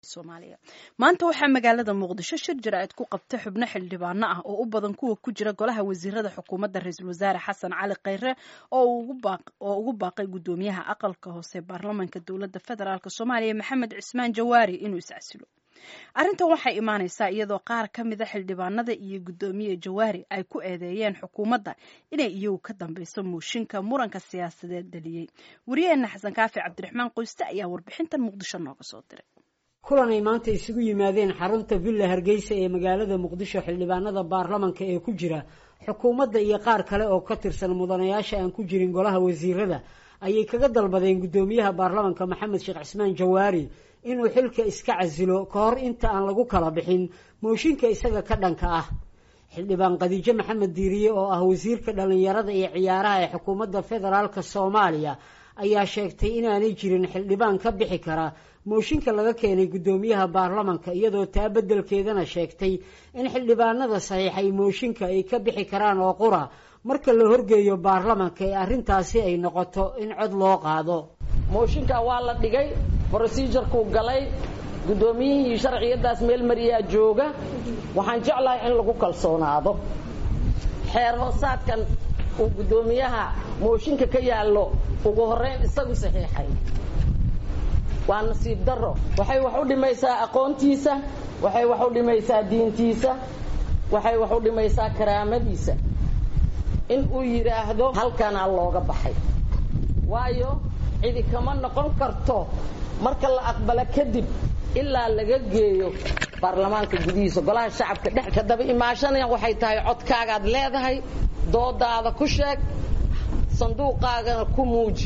Soomaaliya maanta waxaa magaalada Muqdisho shir jaraa'id ku qabtay xubno xildhibaano ah oo u badan kuwa ku jira golaha wasiirada xukuumadda ra'iisul wasaare Xasan Cali Khayre oo ugu baaqay gudoomiyaha aqalka hoose baarlamaanka dowladda federaalk Soomaaliya Maxamed Cismaan Jawaari inuu iscasilo. Arrintan waxay imaanaysaa iyadoo qaar ka mid ah xildhibaanada iyo gudoomiye Jawaari ay ku eedeeyeen xukuumadda inay iyagu ka dambayso mooshinka muranka siyaasadeed dhaliyay. Wariyaheena Xasan Kaafi Cabdiraxmaan Qoyste ayaa warbixintan Muqdisho nooga soo diray. kulan ay maanta isugu yimaadeen xarunta Villa Hargeysa ee magaalada Muqdisho xildhibaanada baarlamaanka ee ku jira xukuumadda iyo qaar kale oo ka tirsan mudanayaasha aan ku jirin golaha wasiirada ayay kaga dalbadeen gudoomiyaha baarlamaanka Maxamed Sheekh Cismaan Jawaari inuu xilka iska casilo ka hor inta aan lagu kala bixin mooshinka isaga ka dhanka ah. xildhibaan Khadiija Maxamed Diiriye oo ah wasiirka dhalinyarada iyo ciyaaraha ee xukuumadda federaalka Soomaaliya ayaa sheegtay inaanay jirin xildhibaan ka bixi kara mooshinka laga keenay gudoomiyaha baarlamaanka iyadoo taa beddelkeedana sheegtay in xildhibaanada saxiixay mooshinka ay ka bixi karaan oo qura marka la horgeeyo baarlamaanka ee arrintaasi ay noqoto in cod loo qaado. mooshinka waa la dhigay procedure-ku galay gudoomiyihii sharciyadaas meel mariyaa jooga waxaan jeclahay in lagu kalsoonaado xeer hoosaadkan uu gudoomiyaha mooshinka ka yaallo ugu horeyn isagu saxiixay waa nasiib darro waxay wax u dhimaysaa aqoontiisa waxay wax u dhimaysaa diintiisa waxay wax u dhimaysaa karaamadiisa in uu yiraahdo halkana looga baxay waayo cidi kama noqon karto marka la aqbala kadib ilaa laga geeyo baarlamaanka gudihiisa golaha shacabka dhex ka daba imaashanaya waxay tahay codkaagaad leedahay doodaada ku sheeg sanduuqaagana ku muuji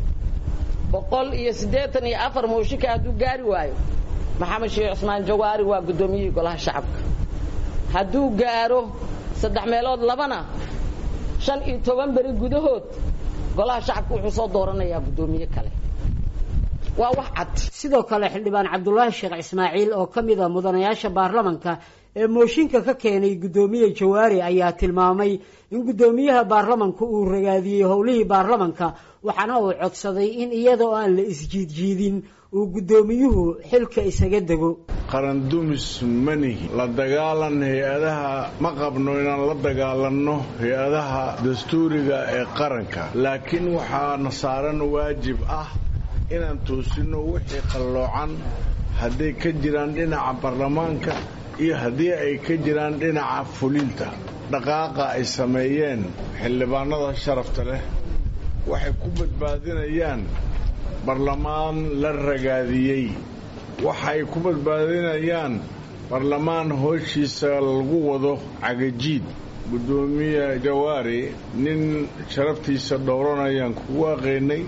184 mooshinka hadduu gaari waayo Maxamed Sheekh Cismaan Jawaari waa gudoomiyihii golaha shacabka hadduu gaaro 3 meelood labana 15 bari gudahood golaha shacabka wuxuu soo dooranayaa gudoomiye kale waa wax cad. sidoo kale xildhibaan Cabdullaahi Sheekh Ismaaciil oo ka mid ah mudanayaasha baarlamaanka ee mooshinka ka keenay gudoomiye Jawaari ayaa tilmaamay in gudoomiyaha baarlamaanka uu ragaadiyay howlihii baarlamaanka waxaana uu codsaday in iyadoo aan la isjiidjiidin uu gudoomiyuhu xilka isaga dago. qaran dumis mani la dagaalan hay'adaha ma qabno inaan la dagaalanno hay'adaha dastuuriga ee qaranka laakiin waxaa saaran waajib ah inaan toosino wixii qalloocan hadday ka jiraan dhinaca baarlamaanka iyo haddii ay ka jiraan dhinaca fulinta dhaqaaqa ay sameeyeen xildhibaanada sharafta leh waxay ku badbaadinayaan baarlamaan la ragaadiyey waxay ku badbaadinayaan baarlamaan hooshiisa lagu wado cagajiid. gudoomiye Jawaari nin sharaftiisa dhowranayaan ku waaqeynay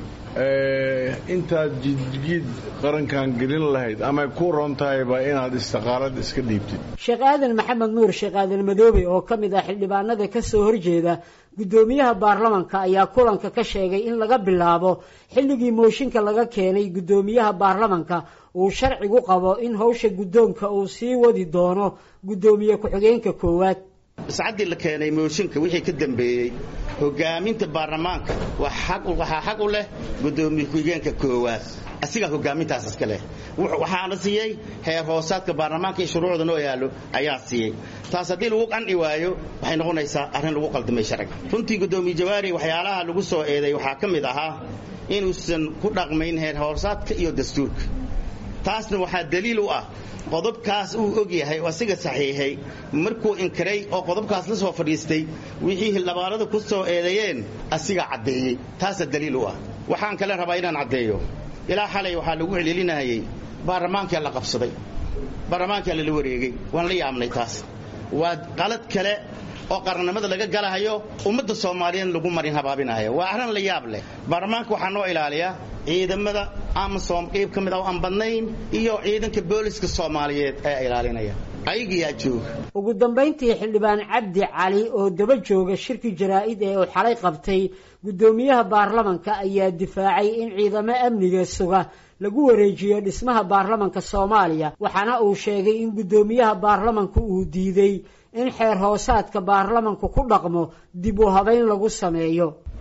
intaad jidgiid qarankan gelin lahayd ama ku rontayba inaad istiqaalad iska dhiibtid. Sheekh Aadan Maxamed Nuur Sheekh Aadan Madoobe oo ka mid ah xildhibaanada ka soo horjeeda gudoomiyaha baarlamaanka ayaa kulanka ka sheegay in laga bilaabo xilligii mooshinka laga keenay gudoomiyaha baarlamaanka uu sharcigu qabo in hawsha gudoonka uu sii wadi doono gudoomiye ku-xigeenka koowaad. saacadii la keenay mooshinka wixii ka dambeeyay hogaaminta baarlamaanka waxa xaq u leh gudoomiye ku-xigeenka koowaad asiga hogaamintaas iska leh waxaana siiyay heer hoosaadka baarlamaanka iyo shuruucda noo yaalo ayaa siiyay taas hadii lagu qanci waayo waxay noqonaysaa arrin lagu qaldamay sharciga. runtii gudoomiye Jawaari waxyaalaha lagu soo eeday waxaa ka mid ahaa inuusan ku dhaqmayn heer hoosaadka iyo dastuurka taasna waxaa daliil u ah qodobkaas uu og yahay oo asiga saxiixay markuu inkiray oo qodobkaas la soo fadhiistay wixii xildhibaanada ku soo eedeeyeen asiga cadeeyay taas daliil u ah. waxaan kale rabaa inaan cadeeyo ilaa xalay waxaa lagu celcelinayay baarlamaanka la qabsaday baarlamaanka la wareegay waan la yaabnay taas waa qalad kale oo qarannimada laga galahayo ummadda Soomaaliyeed lagu marin habaabinayo waa arrin la yaab leh. baarlamaanka waxaa noo ilaaliya ciidamada Amisom qayb ka mid ah aan badnayn iyo ciidanka booliska Soomaaliyeed ee ilaalinaya ayaga jooga. ugu dambeyntii xildhibaan Cabdi Cali oo daba jooga shirki jaraa'id ee uu xalay qabtay gudoomiyaha baarlamaanka ayaa difaacay in ciidamada amniga suga lagu wareejiyo dhismaha baarlamaanka Soomaaliya waxaana uu sheegay in gudoomiyaha baarlamaanka uu diiday in xeer hoosaadka baarlamaanka ku dhaqmo dib u habeyn lagu sameeyo.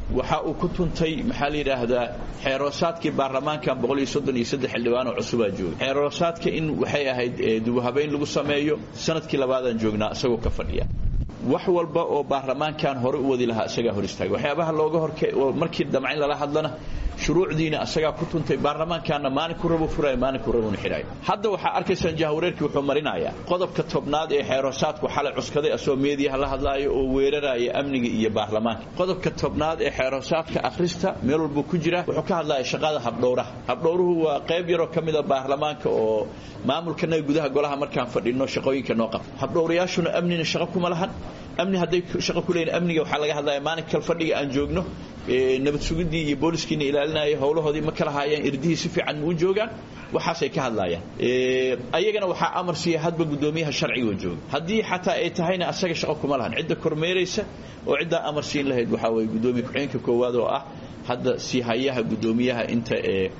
waxa uu ku tuntay maxaa la yiraahdaa xeeroosaadkii baarlamaanka 133 xildhibaan oo cusub joogay xeeroosaadka in waxay ahayd dib u habeyn lagu sameeyo sanadkii labaad joognaa isagoo ka fadhiya wax walba oo baarlamaankan hore u wadi lahaa isaga hor istaagay waxyaabaha looga horkay markii damcin lala hadlana shuruucdiina asaga ku tuntay baarlamaankaana maalin ku rabo furay maalin ku rabo xiray hadda waxa arkaysan jahwareerkii wuxuu marinayaa qodobka tobnaad ee xeeroosaadku xalay cuskaday asoo meediyaha la hadlaayo oo weeraraya amniga iyo baarlamaanka qodobka tobnaad ee xeeroosaadka akhrista meel walba ku jira wuxuu ka hadlayaa shaqada habdhowruhu waa qayb yar oo kamid ah baarlamaanka oo maamulkana gudaha golaha markaan fadhino shaqooyinka noo qabto habdhowrayaashuna amnina shaqo kuma lahan amni haday shaqo ku leeyeen amniga waxa laga hadlayaa maalin kale fadhiga aan joogno nabad sugidii iyo booliskiina ilaalinaya howlahoodii ma kala haayeen irdihii si fiican u joogaan waxaasay ka hadlayaan ayagana waxa amar siiyay hadba gudoomiyaha sharciga oo jooga hadii xataa ay tahayna asaga shaqo kuma lahan cidda kormeeraysa oo cidda amar siin lahayd waxa way gudoomiye ku-xigeenka koowaad oo ah hadda si hayaha gudoomiyaha inta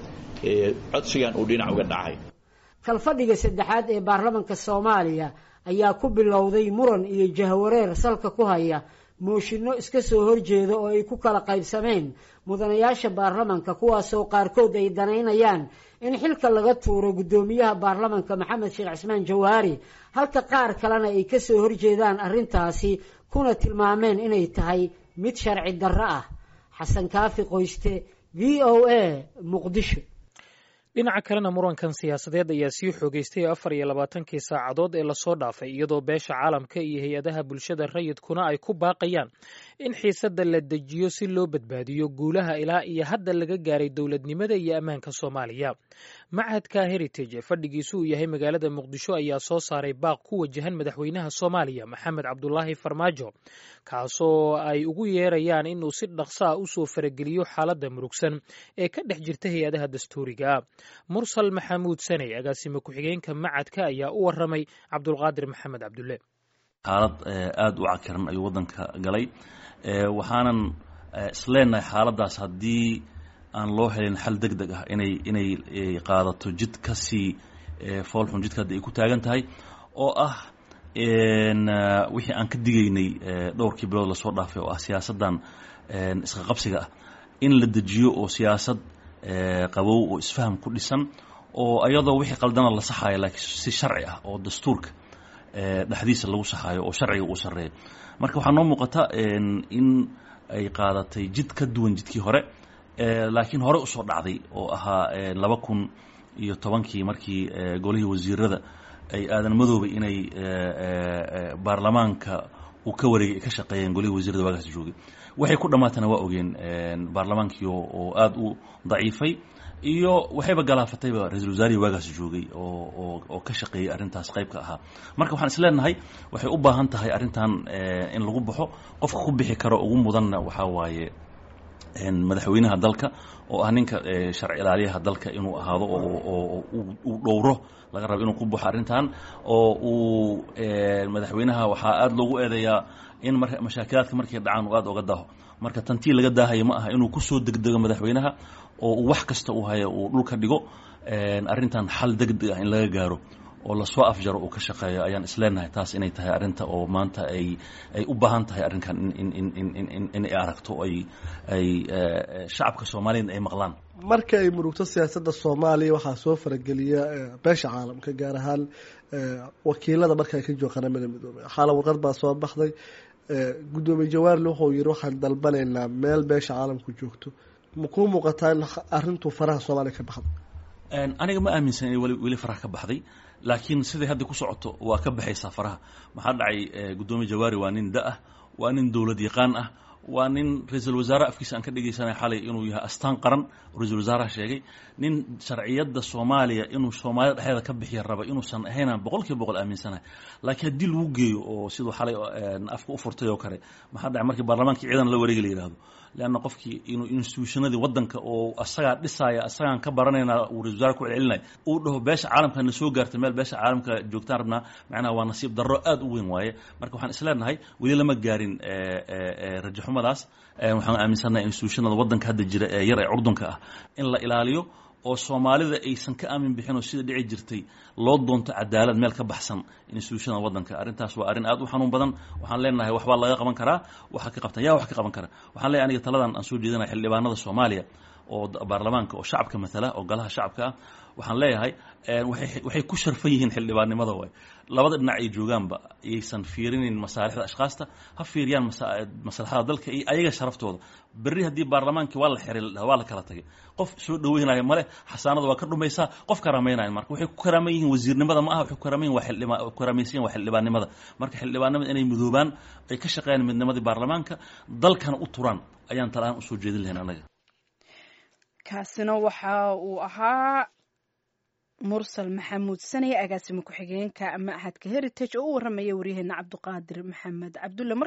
codsigan uu dhinac uga dhacay kalfadhiga saddexaad ee baarlamaanka Soomaaliya ayaa ku bilowday muran iyo jahwareer salka ku haya mooshinno iska soo horjeeda oo ay ku kala qaybsameen mudanayaasha baarlamaanka kuwaasoo qaarkood ay danaynayaan in xilka laga tuuro gudoomiyaha baarlamaanka Maxamed Sheekh Cismaan Jawaari halka qaar kalena ay ka soo horjeedaan arrintaasi kuna tilmaameen inay tahay mid sharci darro ah Xasan Kaafi Qoyste VOA Muqdisho dhinaca kalena murankan siyaasadeed ayaa sii xoogeystay 24 saacadood ee la soo dhaafay iyadoo beesha caalamka iyo hay'adaha bulshada rayidkuna ay ku baaqayaan in xiisadda la dejiyo si loo badbaadiyo guulaha ilaa iyo hadda laga gaaray dowladnimada iyo ammaanka Soomaaliya. Machadka Heritage fadhigiisu uu yahay magaalada Muqdisho ayaa soo saaray baaq ku wajahan madaxweynaha Soomaaliya Maxamed Cabdullaahi Farmaajo kaasoo ay ugu yeerayaan inuu si dhaqso ah u soo farageliyo xaaladda murugsan ee ka dhex jirta hay'adaha dastuuriga. Mursal Maxamuud Sanay agaasime ku-xigeenka machadka ayaa u waramay Cabdulqaadir Maxamed Cabdulle. xaalad aad u cakiran ayuu wadanka galay waxaanan isleenahay xaaladaas haddii aan loo helin xal degdeg ah inay qaadato jid ka sii foolxun jidka hadda ay ku taagan tahay oo ah wixii aan ka digaynay dhowrkii bilood lasoo dhaafay oo ah siyaasaddan isqa qabsiga ah in la dejiyo oo siyaasad qabow oo isfaham ku dhisan oo ayadoo wixii qaldana la saxayo laakiin si sharci ah oo dastuurka dhexdiisa lagu saxayo oo sharciga uu sareeyo marka waxaa noo muuqata in ay qaadatay jid ka duwan jidkii hore laakiin hore u soo dhacday oo ahaa 2010 markii golihii wasiirada ay aadan madoobay inay baarlamaanka uu ka wareegay ka shaqeeyeen golihii wasiirada waagaas joogay waxay ku dhamaatana waa ogeen baarlamaankii oo aad u daciifay iyo waxayba galaafatayba ra'iisul wasaarihi waagaas joogay oo ka shaqeeyay arrintaas qayb ka ahaa marka waxaan isleenahay waxay u baahan tahay arrintan in lagu baxo qofka ku bixi karo ugu mudanna waxa waaye madaxweynaha dalka oo ah ninka sharci ilaaliyaha dalka inuu ahaado oo uu dhowro laga rabo inuu ku baxo arrintan oo uu madaxweynaha waxaa aad loogu eedeeyaa in mashaakilaadka markay dhacaan uu aad uga daaho marka tantii laga daahayo ma aha inuu ku soo degdego madaxweynaha oo uu wax kasta uu hayo uu dhulka dhigo arrintan xal degdeg ah in laga gaaro oo la soo afjaro uu ka shaqeeyo ayaan isleenahay taas inay tahay arrinta oo maanta ay u baahan tahay arrinkan in ay aragto ay shacabka Soomaaliyeed ay maqlaan marka ay murugto siyaasadda Soomaaliya waxaa soo farageliya beesha caalamka gaar ahaan wakiilada marka ay ka joogaan qaramada midoobay xaalad warqad baa soo baxday gudoomiye Jawaari wuxuu yiri waxaan dalbanaynaa meel beesha caalamku joogto ma ku muuqataa in arrintu faraha Soomaaliya ka baxday aniga ma aaminsan in wali faraha ka baxday laakiin sidii hadda ku socoto waa ka baxaysaa faraha maxaa dhacay gudoomiye Jawaari waa nin da' waa nin dawlad yaqaan ah waa nin ra'iisul wasaare afkiisa aan ka dhigaysanay xalay inuu yahay astaan qaran ra'iisul wasaaraha sheegay nin sharciyada Soomaaliya inuu Soomaalida dhexdeeda ka bixiyo raba inuusan ahayn 100% aaminsanahay laakiin hadii lagu geeyo oo sidoo xalay afka u furtay oo kale maxaa dhacay markii baarlamaankii ciidan la wareegay yiraahdo لأن قفكي إنه institutionadii wadanka oo asaga dhisaya asagan ka baranayna uu ra'iisul ku celinay uu dhaho beesha caalamka na soo gaartay meel beesha caalamka joogtaan rabna macnaha waa nasiib darro aad u weyn waaye marka waxaan isleenahay wali lama gaarin rajaxumadaas waxaan aaminsanahay institutionada wadanka hadda jira ee yar ee urdunka ah in la ilaaliyo oo soomaalida aysan ka aamin bixin oo sida dhici jirtay loo doonto cadaalad meel ka baxsan institutionada waddanka arrintaas waa arrin aad u xanuun badan waxaan leenahay waxbaa laga qaban karaa waxa ka qabtan yaa wax ka qaban kara waxaan leeyahay aniga taladan aan soo jeedinahay xildhibaanada Soomaaliya oo baarlamaanka oo shacabka matala oo golaha shacabka ah waxaan leeyahay waxay ku sharfan yihiin xildhibaanimada way labada dhinac ay joogaanba aysan fiirinin masaalixda ashqaasta ha fiiriyaan maslaxada dalka iyo ayaga sharaftooda berri haddii baarlamaankii waa la xiray waa la kala tagay qof soo dhaweynaya male xasaanada waa ka dhumaysaa qof karaameynaya marka waxay ku karaaman yihiin wasiirnimada ma aha waxay ku karaaman yihiin waa xildhibaanimada marka xildhibaanimada inay midoobaan ay ka shaqeeyaan midnimadii baarlamaanka dalkana u turaan ayaan talaan u soo jeedin lahayn anaga kaasina waxa uu ahaa mursal maxamuud sanay agaasimo ku-xigeenka machadka heritage oo u waramaya waryaheena cabdiqaadir maxamed cabdulle